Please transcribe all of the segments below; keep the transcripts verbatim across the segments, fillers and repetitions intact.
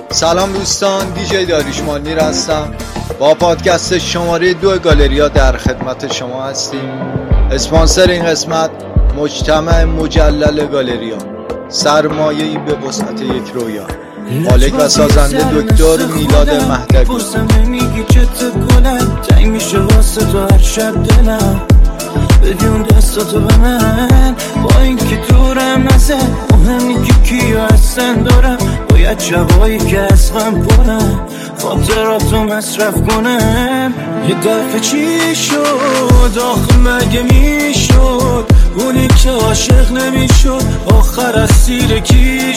سلام دوستان، دیجی داریوش مانیر هستم. با پادکست شماره دو گالریا در خدمت شما هستیم. اسپانسر این قسمت مجتمع مجلل گالریا، سرمایه‌ای به وسعت یک رویا. مالک و سازنده دکتر میلاد مهدوی. میگی چت گلم تنگ میشه واسه تو هر شب دلم، بدون دستاتو به من با این که دورم نزه. مهمی که کیو هستن دارم، باید شبایی که از غم پرم خاطراتو مصرف کنم. یه دفعه چی شد آخه مگه میشد اونی که عاشق نمیشد آخر از سیر کی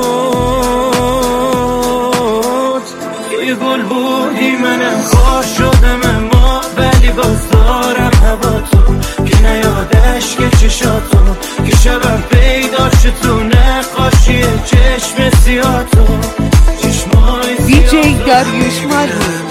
شد؟ یه گل بودی منم خار شدم اما ولی باز دارم هوا تو که نیادش که چشاتو که شبم پیدا شد تو نقاشی چشم سیاه تو چشمای دیجی داریوش مانیر.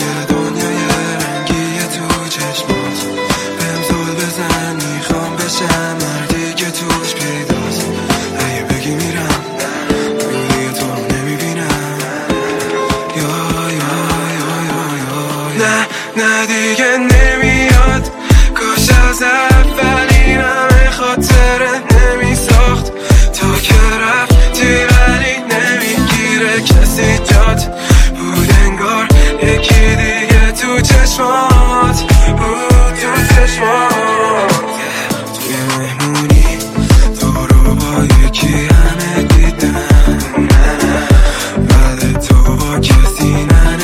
نه دیگه نمیاد، کاش از اولین همه خاطره نمی ساخت. تو که رفتی ولی نمیگیره کسی جات بود، انگار یکی دیگه تو چشمات بود، تو چشمات. توی مهمونی تو رو با یکی همه دیدم، بعد تو با کسی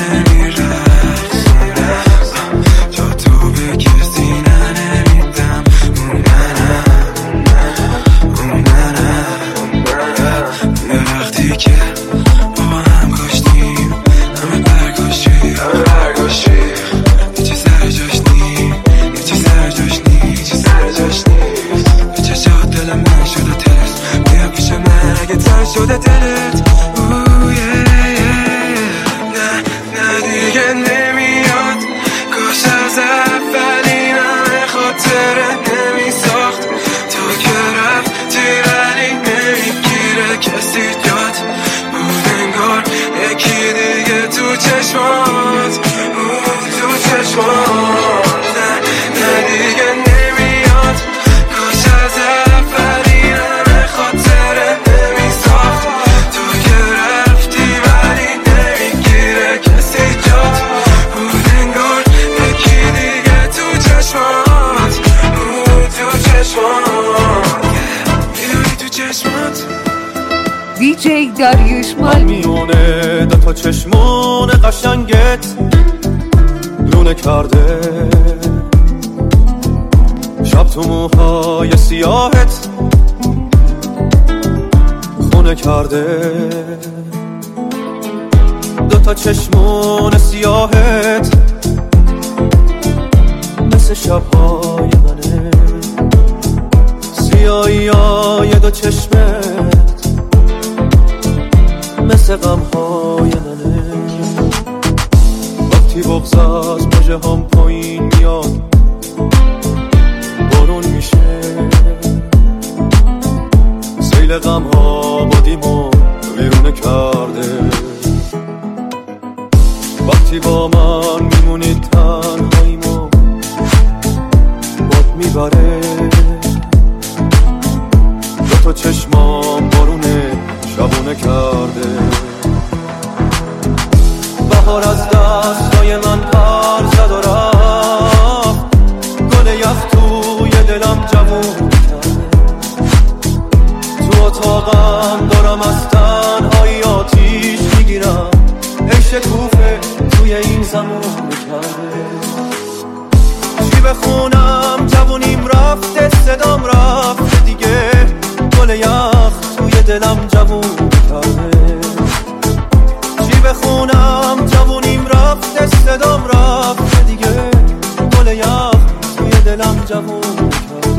شده دلت. اوه یه نه نه دیگه نمیاد، کاش از اولین همه خاطره نمی ساخت. تو که رفتی ولی نمیگیره کسی جات بود، انگار یکی دیگه تو چشمات بود، تو چشمات. نه نه دیگه نمیاد، کاش از اولین همه خاطره نمی ساخت. تو که رفتی ولی نمیگیره کسی جات بود، انگار یکی دیگه تو چشمات بود، تو چشمات. میدونی تو چشمات دیجی داریوش مانیر. میونه دوتا چشمون قشنگت لونه کرده، شب تو موهای سیاهت خونه کرده. دوتا چشمون سیاهت مثل شبهای منه، سیاهی های دو چشمت مثل غمهای منه. وقتی بغض از مژه هم پایین میاد بارون میشه، سیل غمها بادیمو ویرونه کرده. وقتی با من میمونی تنهاییمو باد میبره، دوتا چشمام بارونه شبونه کرده. بهار از دستای من پر زد و رفت، گل یخ توی دلم جوون کرده. تو اتاقم دارم از تنهایی آتیش میگیرم، ای شکوفه توی این زمان کرده. چی بخونم جوونیم رفته، صدام رفته دیگه، گل یخ توی دلم جوون کرده. چی بخونم جوونیم رفته، صدام رفته دیگه، گل یخ توی دلم جوون کرده.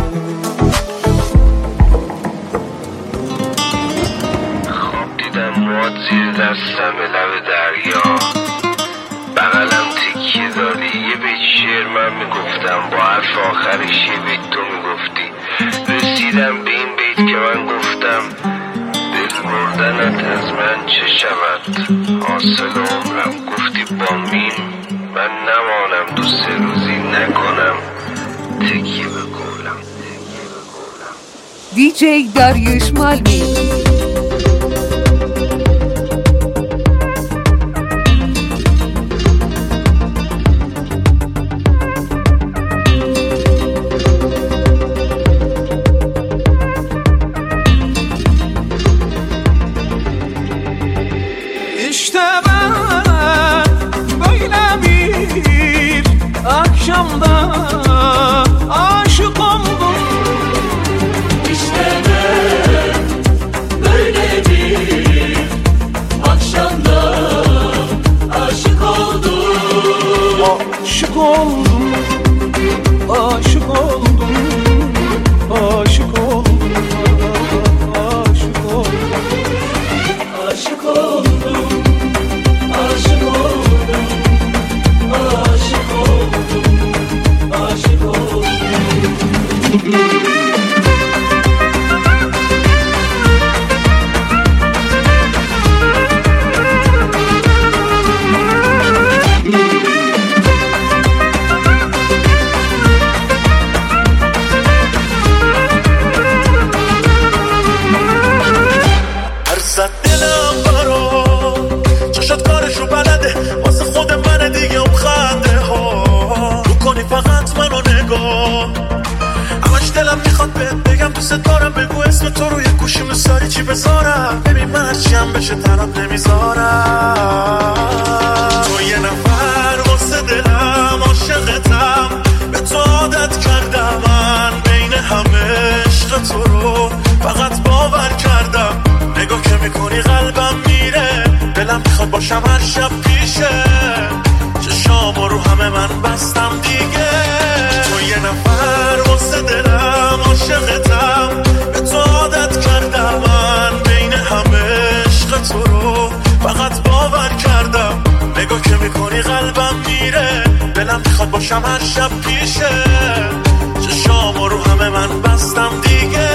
خواب دیدم مواد زیر دستم به لب دریا، بغلم تکیه داری یه بیت شعر من میگفتم، با حرف آخرش یه بیت تو میگفتی. رسیدم به این بیت که من گفتم دل بردنت از من چه شود؟ حاصل عمرم گفتی با مین من نمانم، دو سه روزی نکنم تکیه به قولم. دیجی داریوش مالمی. Akşamda aşık oldum. İşte ben böyle bir akşamda aşık oldum. Aşık oldum, aşık oldum, aşık oldum, aşık oldum, aşık oldum, aşık oldum. تو روی گوشی مساری چی بذارم ببین من هرچیم بشه طرف نمیذارم. تو یه نفر واسه دلم عاشقتم، به تو عادت کردم من بین همه عشق تو رو فقط باور کردم. نگاه که میکنی قلبم میره، دلم میخواد باشم هر شب پیشه، چشامو رو همه من بستم دیگه. تو یه نفر واسه دلم عاشقتم، عادت کردم من بین همه عشق تو رو فقط باور کردم. نگاه که میکنی قلبم میره، دلم میخواد باشم هر شب پیشه، چشامو رو همه من بستم دیگه.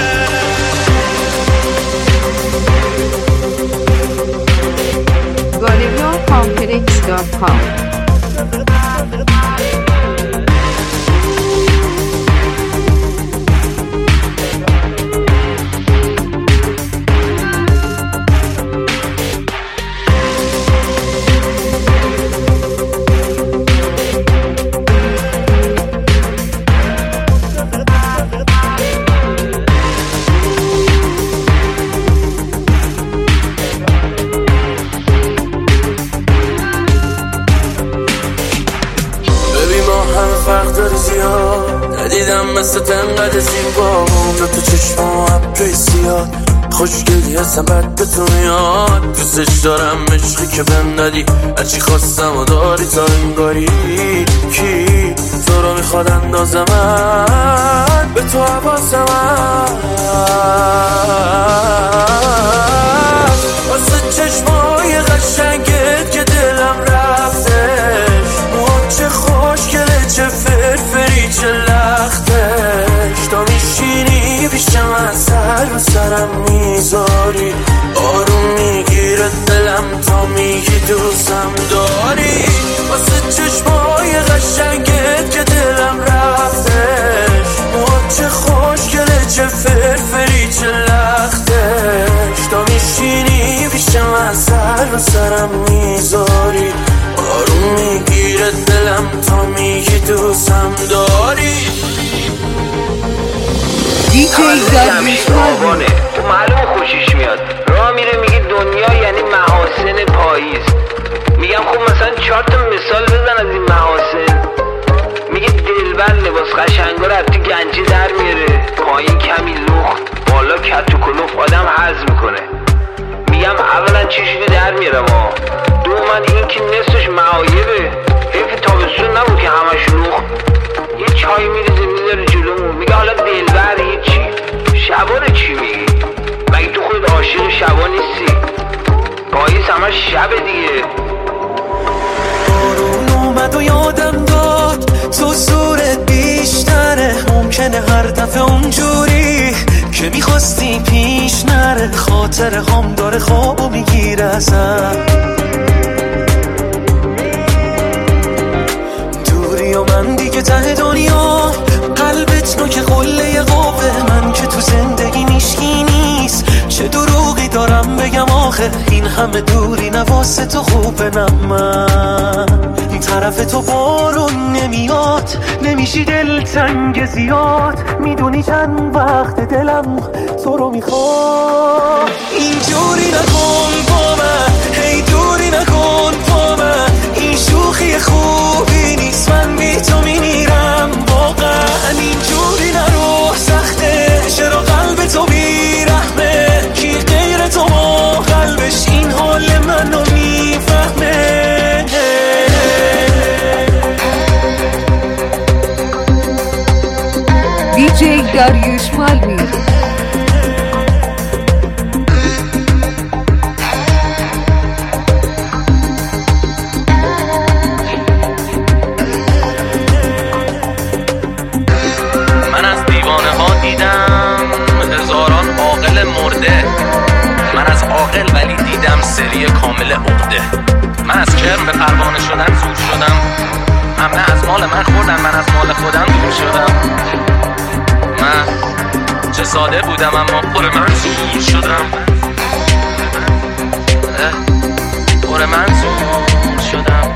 گالریا کامپلکس دات کام. ندیدم مثل تنقدر زیبا اونجا تو چشمام ابری زیاد، خوشگلی هستم بد به تو میاد. دوستش دارم عشقی که بهم دادی، هرچی خواستم و داری تا انگاری. کی تو رو میخواد اندازه من به تو حواسم واسه چشمای قشنگت که دلم رفتش. موها چه خوشگله چه فرفری چه لختش، تا میشینی پیشم اثر رو سرم میذاری. آروم میگیره دلم تا میگی دوستم داری. واسه چشمای قشنگت که دلم رفتش. موها چه خوشگله چه فرفری چه لختش، تا میشینی پیشم اثر رو سرم میذاری. آروم میگیره دلم تا میگی دوستم داری. دیجی داریوش مالمی. تو معلوم خوشش میاد، راه میره میگه دنیا یعنی محاسن پاییز. میگم خب مثلا چهار تا مثال بزن از این محاسن. میگه دلبر لباس قشنگا رو تو گنجی در میاره، پایین کمی لخت بالا کت و کلوف آدم هضم میکنه. میگم اولا چشمی در میاره ما، دوما این که نصفش معایبه. حیف تابستون نبود که همش لخت. یه چای میریزه میذاره جلومون، میگه حالا دلبر هیچی. شبا رو چی میگی؟ مگه تو خود عاشق شبا نیستی؟ پاییز همش شب دیگه. بارون اومد و یادم داد تو زورت بیشتره، ممکنه هر دفعه اونجوری که میخواستی پیش نره. بهتره، خاطر هم داره خوابو میگیره ازم. دوری و من دیگه ته دنیا، قلبت نوک قله قوه من که تو زندگی میشکی نیست. چه دروغی دارم بگم آخه، این همه دوری نواسه تو خوبه. نه من این طرف تو بارون نمیاد، نمیشی دل تنگ زیاد. میدونی چند وقت دلم تو رو میخواد. اینجوری نکن با من، هی دوری نکن با من. این شوخی خوبی نیست، من بی تو میمیرم واقعا. اینجوری نرو، سخته چرا قلب تو بیرحمه. کی غیر تو با قلبش این حال منو میفهمه. دیجی داریوش مالمی. من از دیوانه ها دیدم هزاران عاقل مرده. من از عاقل ولی دیدم سری کامل عقده. من از کرم به پروانه شدن زور شدم. همه از مال من خوردن، من از مال خودم دور شدم. من چه ساده بودم اما پر من زور شدم. پر من زور شدم.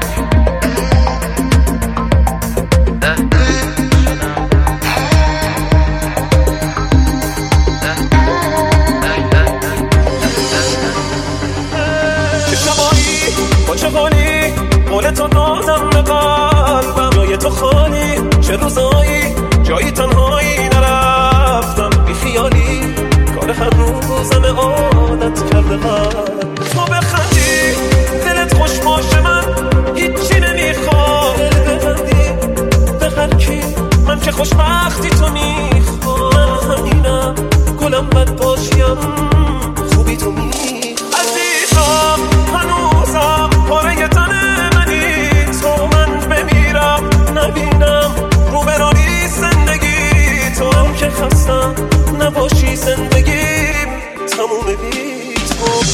چه شبایی با چه حالی، قول تو دادم به قلبم. جای تو خالی، چه روزایی جایی تنهایی نرفتم. بی خیالی کار هر روزم عادت کرده قلب. تو بخندی دلت خوش باشه، من هیچی نمیخوام. دل ببندی به هر کی، من که خوشبختی تو میخوام. من همینم گلم بد باشیم، خوبی تو میخوام. عزیزم هنوزم پاره تن منی، تو من بمیرم نبینم رو برانی زندگی. تو هم که خستم نباشی زندگیم تموم بی تو.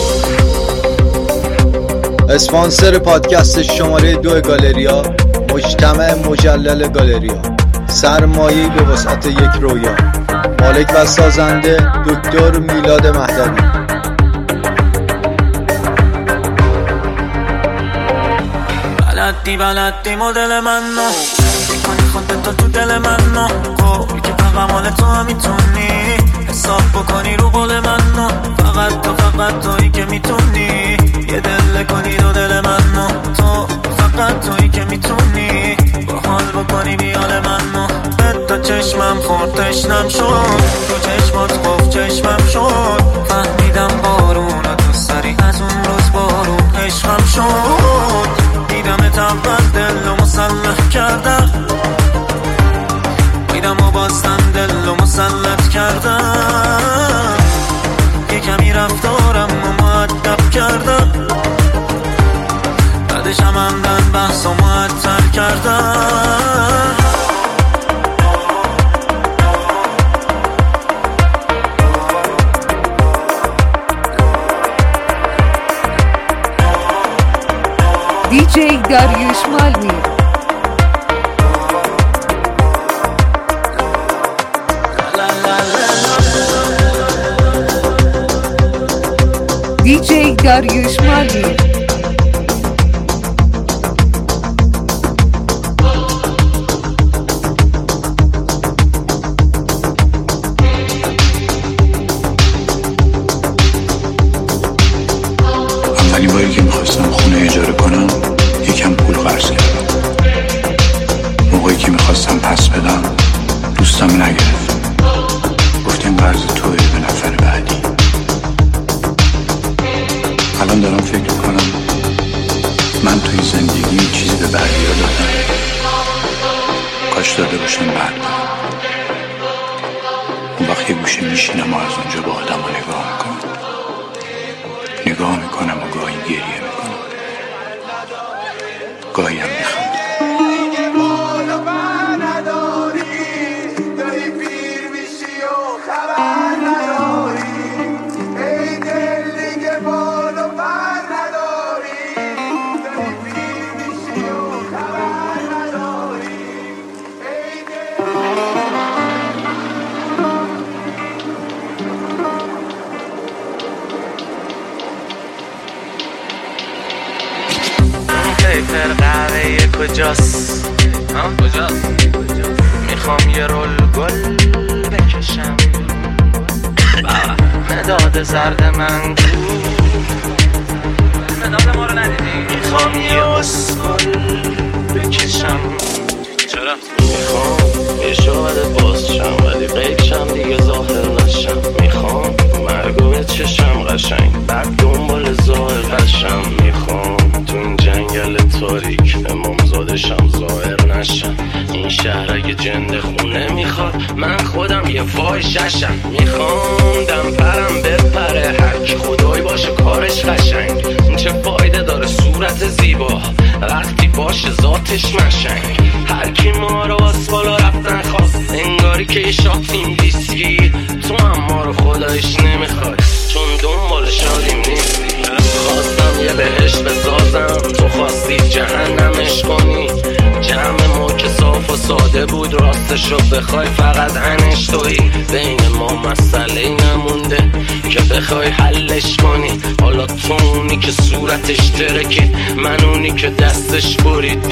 اسپانسر پادکست شماره دو گالریا، مجتمع مجلل گالریا، سرمایه‌ای به وسعت یک رویا. مالک و سازنده دکتر میلاد مهدوی. بلدی بلدی مدل من نو، کنی خودتو تو دل من نو. گوی که فقط مال تو هم میتونی حساب بکنی رو قول من نو. فقط تو فقط تویی که میتونی یه دل کنی دو دل من نو. تو فقط تویی که میتونی با حال بکنی بیال من نو. به تا چشمم خورد تشنم شد، تو چشمات خوف چشمم شد. فهمیدم بارون تو سری از اون روز بارون عشقم شد. دیدم اول دل و مسلح کردم، دیدم و باستن دل و مسلط کردم. یه کمی رفتارم و مؤدب کردم، بعدش هم همدن بحث و معطل کردم. دیجی داریوش مالمی. دیجی داریوش مالمی. اولین باری که میخواستم خونه اجاره کنم یکم پول قرض کردم. موقعی که میخواستم پس بدم دوستم نگرفت، گفت این قرض توی به نفر بعدی. الان دارم فکر میکنم من توی زندگی چیزی به بعدی ها دادم، کاش داده باشم بعد. اون وقت یه گوشه میشینم و از اونجا با آدم ها نگاه میکنم نگاه میکنم و گاهی گریه میکنم، گاهی هم میخوام. پیپر قهوه کجاست؟ ها کجاست؟ میخوام یه رول گل بکشم مداد زرد من مداد ما رو ندیدی؟ میخوام یه اسکل بکشم چرا؟ میخوام یه شاید باز شم ولی قیب شم دیگه ظاهر نشم میخوام مرگوه چشم قشنگ بعد دنبال ظاهر قشم میخوام تو این جنگل تاریک امامزادشم ظاهر نشم این شهر اگه جنده خونه میخواد من خودم یه وای ششم میخوام دم پرم بپره هرکی خدای باشه کارش قشنگ چه فایده داره صورت زیبا وقتی باشه ذاتش مشنگ هرکی ما رو از بالا رفتن خواست انگاری که یه شاتیم ویسکی تو هم ما رو خدایش نمیخواد چون دنبال شادیم نیستی خواستم یه بهشت بسازم تو خواستی جهنمش کنی جمع ما که صاف و ساده بود راستشو بخوای فقط انش توی بین ما مسئله نمونده که بخوای حلش کنی حالا تو اونی که صورتش ترکید من اونی که دستش برید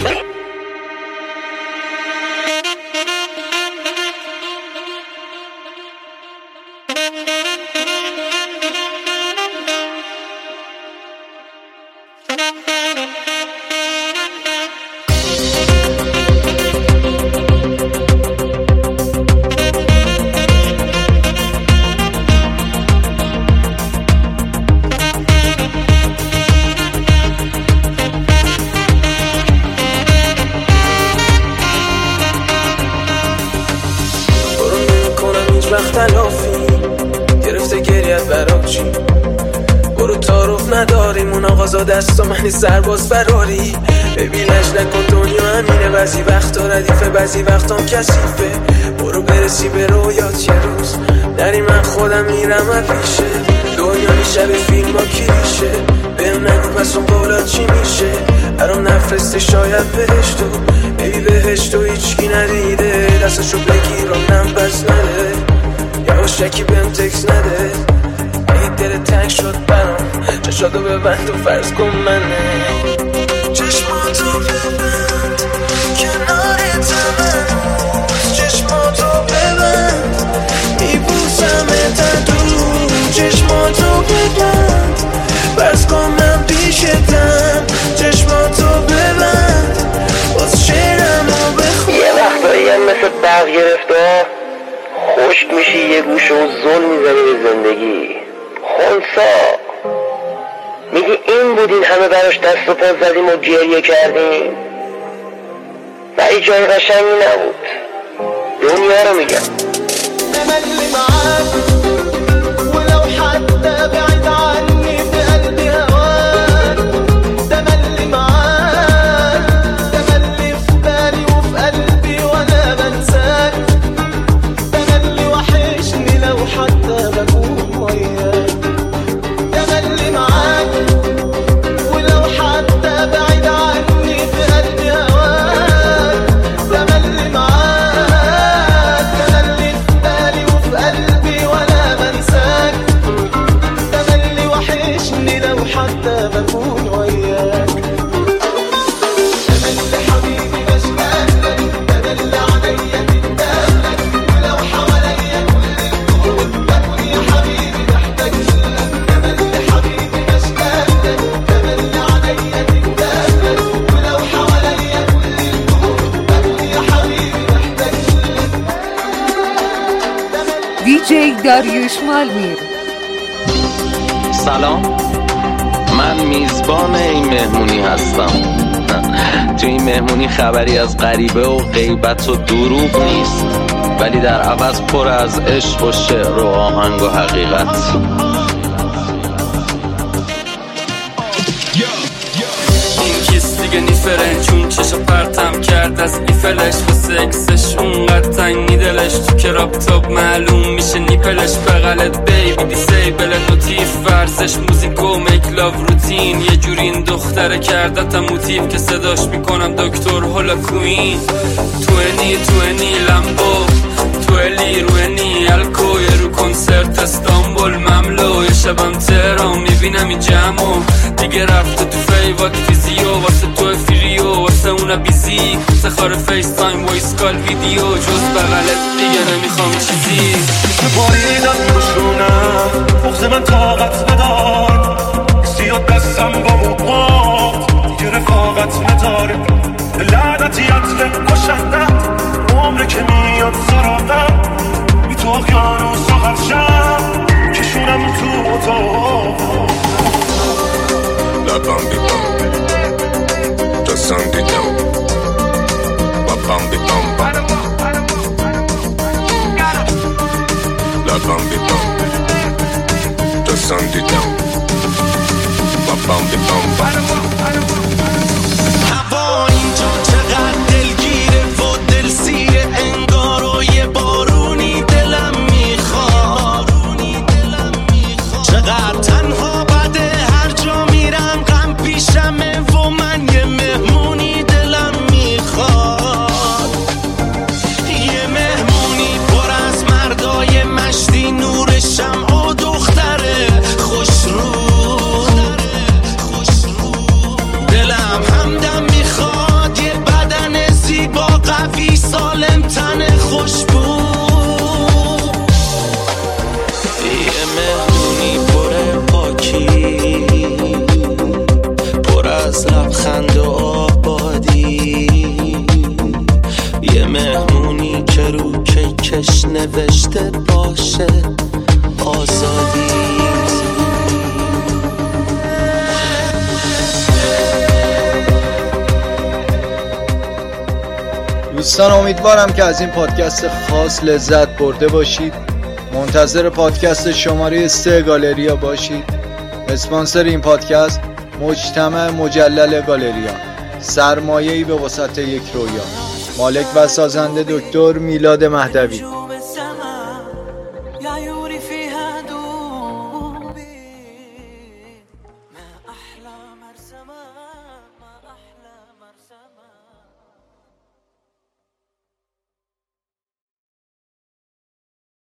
گرفته گریت برا چی برو تعارف نداریم اون آقازا دست و منی سرباز فراری ببینش نکن دنیا همینه بعضی وقتا ردیفه بعضی وقتام کثیفه برو برسی به رویات یه روز نری من خودم میرم پیشه دنیا میشه فیلم ها کلیشه بهم نگو پس اون قولات چی میشه برام نفرسته شاید بهشتو ببی بهشتو هیچکی ندیده دستشو بگیرم نم پس نده یواشکی بهم تکس نده ای دل تنگ شد برام چشاتو ببند و فرض کن منه چشماتو ببند کنارتم هنوز چشماتو ببند میبوسمت دور چشماتو ببند فرض کن من پیشتم چشماتو ببند باز شعرمو بخون یه وقتایی هم مثل برق گرفته خشک میشی یه گوش و زل میزنی به زندگی خونسا میگی این بودین همه براش دست و پا زدیم و گریه کردیم ولی جای قشنگی نبود دنیا رو میگم تملي معاك ولو حتى بعيد عني في قلبي هواك تملي معاك تملي في بالي وفي قلبي وانا بنساك تملي وحشني لو حتى بكون وياك تملي معاك ولو حتى بعيد عني في قلبي هواك تملي معاك تملي في بالي وفي قلبي وانا بنساك تملي وحشني لو حتى بكون وياك تملي حبيبي بشتاق لك تدل عليا تندهلك ولو حواليا كل الكون بكون يا حبيبي محتاج لك تملي حبيبي بشتاق لك تدل عليا تندهلك ولو حواليا كل الكون بكون يا حبيبي محتاج لك دیجی داریوش مالمیر. سلام من میزبان این مهمونی هستم تو این مهمونی خبری از غریبه و غیبت و دروغ نیست ولی در عوض پر از عشق و شعر و آهنگ و حقیقت این کس دیگه نیفرن چون چشا پرتم کرد از ایفلش و سکسش اونقدر تنگی دلش تو کراپتاپ معلوم میشه نیپلش بغلت بیبی دیسیبل نوتیف ورزش موزیک و میکلاو روتین یه جوری این دختره کردتم موتیف که صداش میکنم دکتر هولا کوین توینی توینی لمبو تولی روینی الکو یه رو کنسرت استانبول مملو یه شبم تهران میبینم این جمعو دیگه رفته تو فیوات فیزیو واسه تو فیر خونه بیزی افتخار فیس تایم وایس کال ویدیو جز بغلت دیگه نمیخوام چیزی. باریدم روشونم بغض من طاقت ندار سیاد دستم با موقات یه رفاقت نداره لعنتیت کشندم عمره که میاد سراغم بی تو اقیانوس و غرشم کشونم تو اتاق لبم بیدم دستم دیدم لبم بیدم لبم بیدم دستم دیدم لبم بیدم هوا اینجا چقدر دلگیره و دلسیره انگار و یه بارونی دلم میخواد چقدر تنها بده هر جا میرم غم پیشمه و من یه مهمونی دلم میخواد یه مهمونی پر از مردای مشتی نور شمع و دختره خوش رو دلم همدم میخواد یه بدن زیبا قوی سالم تن خوشبو یه مهمونی پر پاکی پر از لبخند و آبادی یه مهمونی که رو کیکش نوشته باشه آزادی. دوستان امیدوارم که از این پادکست خاص لذت برده باشید. منتظر پادکست شماره سه گالریا باشید. اسپانسر این پادکست مجتمع مجلل گالریا، سرمایه‌ای به وسط یک رویا. مالک و سازنده دکتر میلاد مهدوی.